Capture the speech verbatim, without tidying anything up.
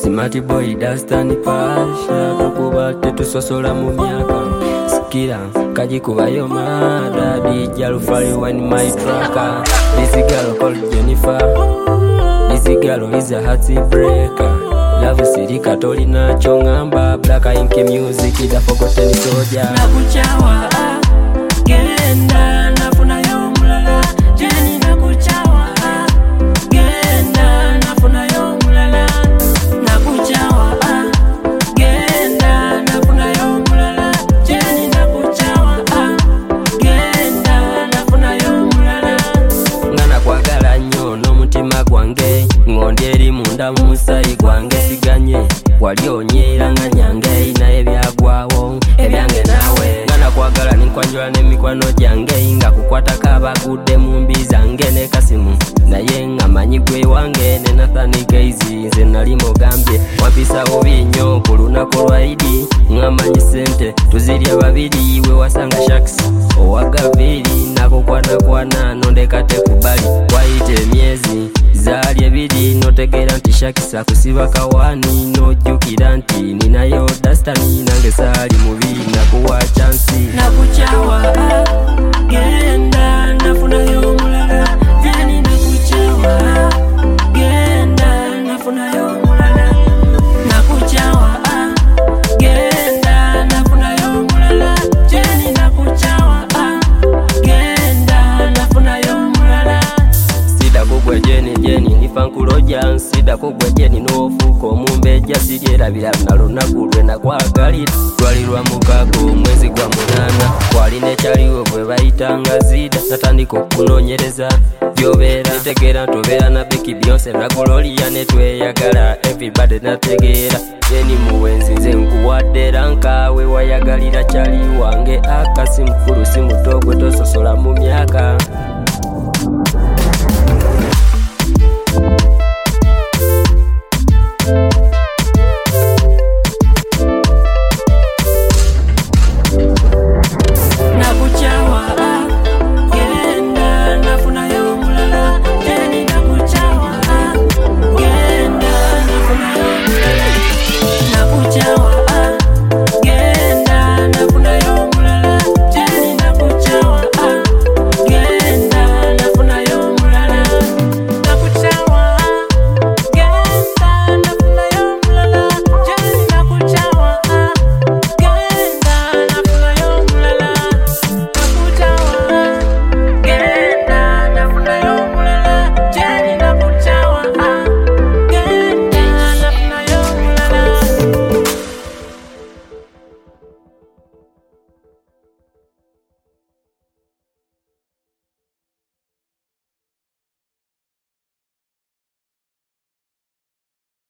Smart boy Dastan Pasha kukuba tetusosola mu myaka sikira kajikubayo mada D J Alfari wine my tracker. This girl called Jennifer, this girl is a heartbreaker. Love city katolina chongamba black ink music da forgotten soldier. Nakuchawa genda nafuna yo mulala Jenny nakuchawa genda nafuna yo mulala nakuchawa genda nafuna yo mulala Jenny nakuchawa genda nafuna yo mulala ngana kwagala nnyo n'omutima gwange ngondi eri munda musayi gwange siganye walyonyera nga nyange naye byagwawo ebyange nawe ngana kwagala ninkwanjula n'emikwano gyange nga kukwata kabagudde mu mbi zange ne kasimu naye nga manyi gwe wange ne Nathan Keizi nze nali mugambye wampisa bubi nnyo ku lunaku lwa Idi ngamanyi sente tuzirya babiri we wasanga shaks owagaviri nakukwanakwana nondekate kubali wayite emyezi zali ebiri notegera nti shakisa kusiba kawani nojjukira nti ninayo Dastani nange saali mubi nakuwa chansi. Nakuchawa genda nafuna yo mulala Jenny nakuchawa genda nafuna yo mulala nakuchawa genda nafuna yo mulala Jenny nakuchawa genda nafuna yo mulala sida kugwe Jenny Jenny nifankuloja sida kugwe Jenny nofuko omumbeja sidyerabira nalunaku lwe nakwagalira twalirwa mukago mwezi gwa munana kwalina ekyaliwo bwe bayitanga zida natandika okunoonyereza byobeera ntegeera ntobeera na Becky Beyonce na Gloria netweyagala everybody nategeera Jenny muwenzi nze nkuwadde rankawe wayagalira kyali wange akasi mukulu si muto gwe tososola mu myaka.